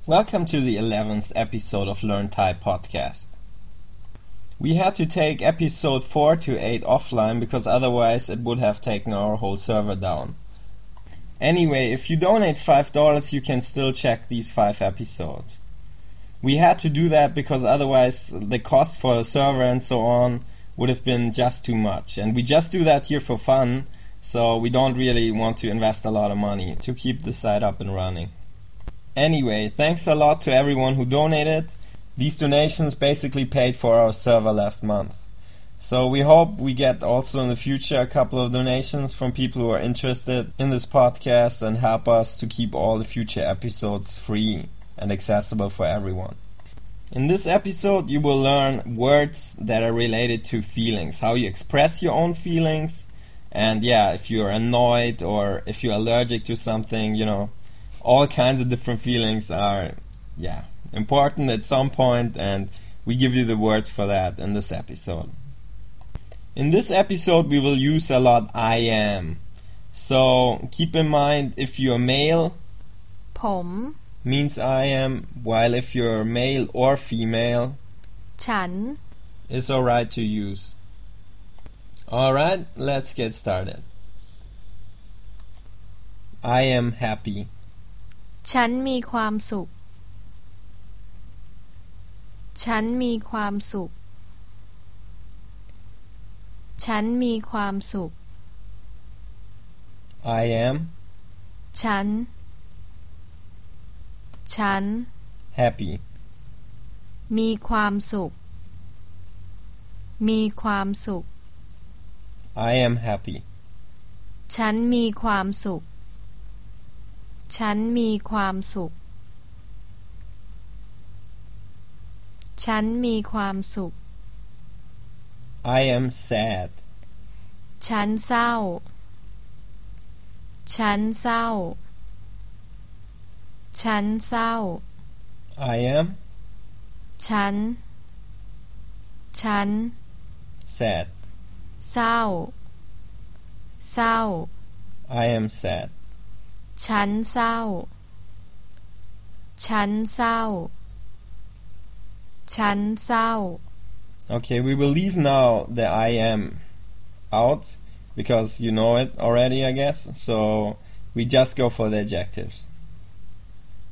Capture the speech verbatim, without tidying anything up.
Welcome to the eleventh episode of Learn Thai podcast. We had to take episode four to eight offline because otherwise it would have taken our whole server down. Anyway, if you donate five dollars you can still check these five episodes. We had to do that because otherwise the cost for the server and so on would have been just too much. And we just do that here for fun, so we don't really want to invest a lot of money to keep the site up and running. Anyway, thanks a lot to everyone who donated. These donations basically paid for our server last month. So we hope we get also in the future a couple of donations from people who are interested in this podcast and help us to keep all the future episodes free and accessible for everyone. In this episode you will learn words that are related to feelings, how you express your own feelings, and yeah, if you're annoyed or if you're allergic to something, you know, all kinds of different feelings are, yeah, important at some point, and we give you the words for that in this episode. In this episode we will use a lot I am. So keep in mind, if you're male, ผม means I am, while if you're male or female, ฉัน is alright to use. Alright, let's get started. I am happy. ฉันมีความสุข ฉันมีความสุข ฉันมีความสุข I am ฉัน ฉัน happy. มีความสุข มีความสุข I am happy. ฉันมีความสุข ฉันมีความสุข ฉันมีความสุข I am sad. ฉันเศร้า ฉันเศร้า ฉันเศร้า I am ฉัน ฉัน sad. เศร้า เศร้า I am sad. ฉันเศร้า ฉันเศร้า ฉันเศร้า Okay, we will leave now the I am out because you know it already, I guess. So we just go for the adjectives.